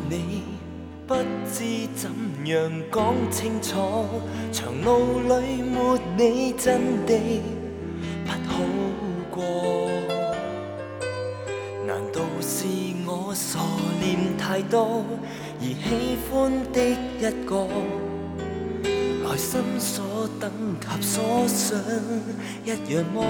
你，不知怎样讲清楚。长路里没你，真的不好过。难道是我傻念太多，而喜欢的一个，内心所等及所想一样麼？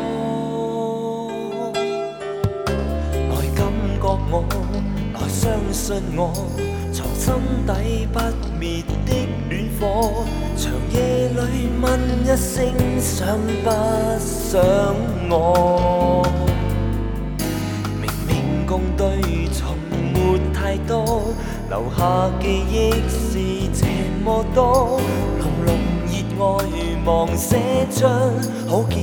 來感覺我，來相信我，藏心底不滅的戀火，長夜裏問一聲想不想我？明明共對從沒太多，留下記憶是這麼多，濃濃熱愛望寫出好結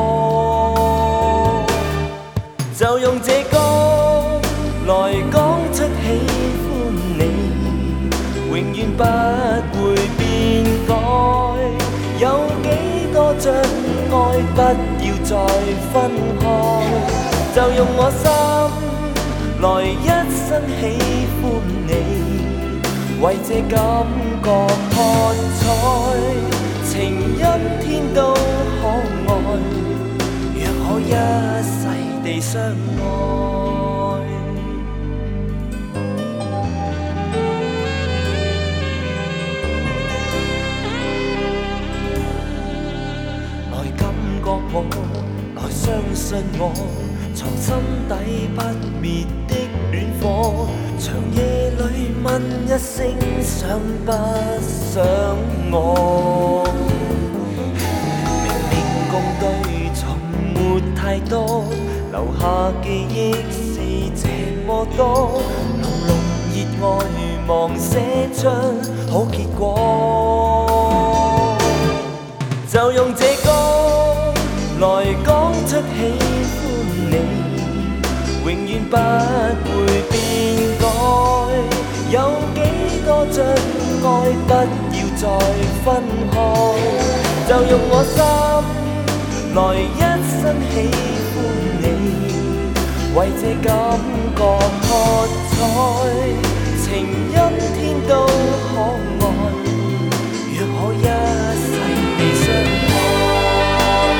果。就用這歌來講出喜歡你，永遠不會變改。有幾多障礙，不要再分開。就用我心來一生喜歡你，為這感覺喝彩。情因天都可愛，若可一世地相愛。來感覺我，來相信我，藏心底不滅的戀火，長夜裏問一聲想不想我？明明共對從沒太多，留下記憶是這麼多，濃濃熱愛望寫出好結果。就用這歌來講出喜歡你，永遠不會變改。有幾多障礙，不要再分開。就用我心來一生喜歡你，為這感覺喝彩。情因天都可愛，若可一世地相愛。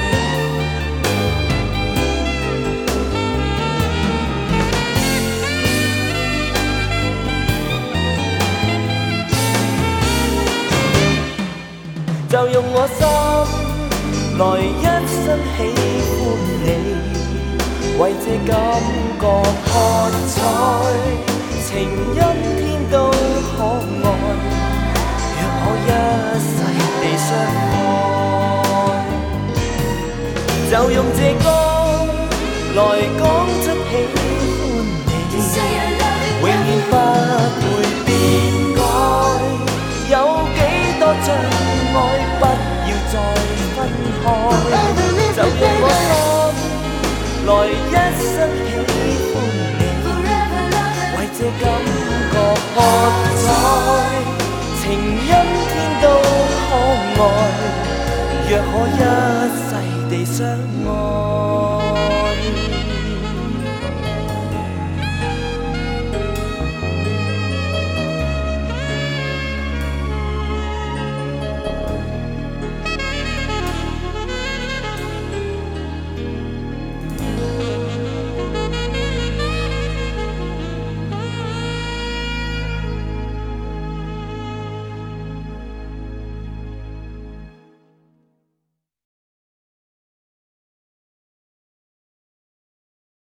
就用我心來一生喜歡你，為這感覺喝彩。情因天都可愛，若可一世地相愛。就用這歌來講出喜歡你，永遠不會變改。有幾多障礙，不要再分開。就用我心來一生喜歡你，為這感覺喝彩。情因天都可愛，若可一世地相愛。